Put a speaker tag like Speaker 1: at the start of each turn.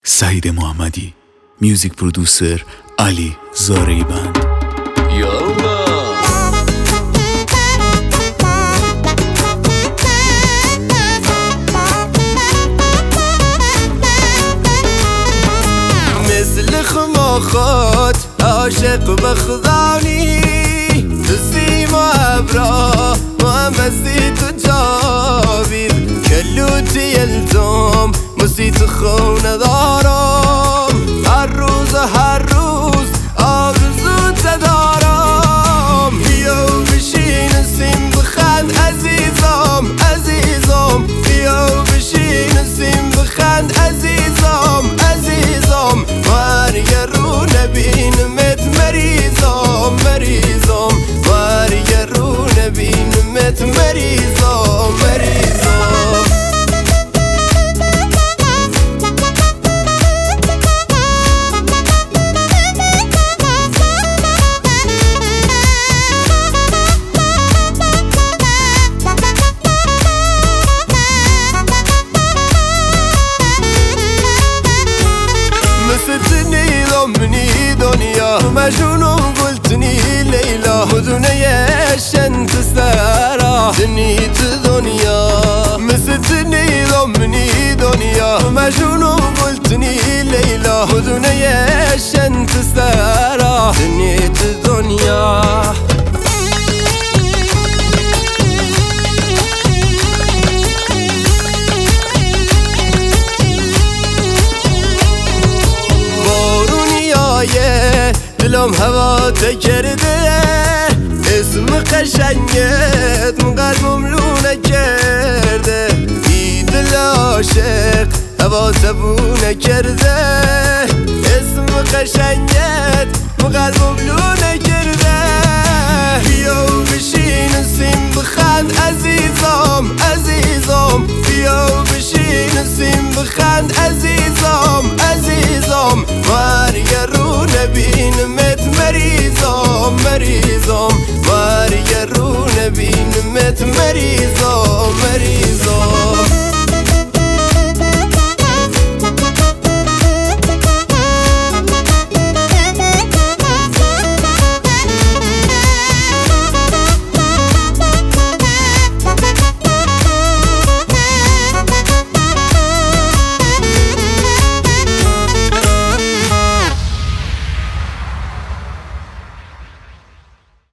Speaker 1: سعید محمدی، میوزیک پرودوسر علی زاریبند.
Speaker 2: مثل خماخات عاشق به خدانی تسیم و ابرا و مسید و جاوید کلوتی یلتم مسید خونه دارم هر روز آرزوت دارم بیا بشین سیم بخند عزیزم بیا بشین سیم بخند عزیزم وارگه رو نبینمت مریضم وارگه رو نبینمت مریضم مستني ضمني دنيا مجنون قلتني ليلى مدني عشان تستارى دنيت دنيا مستني ضمني دنيا مجنون قلتني ليلى مدني عشان تستارى دنيت دنيا دلم هوا کرده اسم قشنگت قلبم لونه کرده ای دل عاشق هوا تبونه کرده اسم قشنگت قلبم لونه کرده بیا بشین سیم بخند عزیزم بیا بشین سیم بخند عزیزم وارگه رو نبینمت مریضم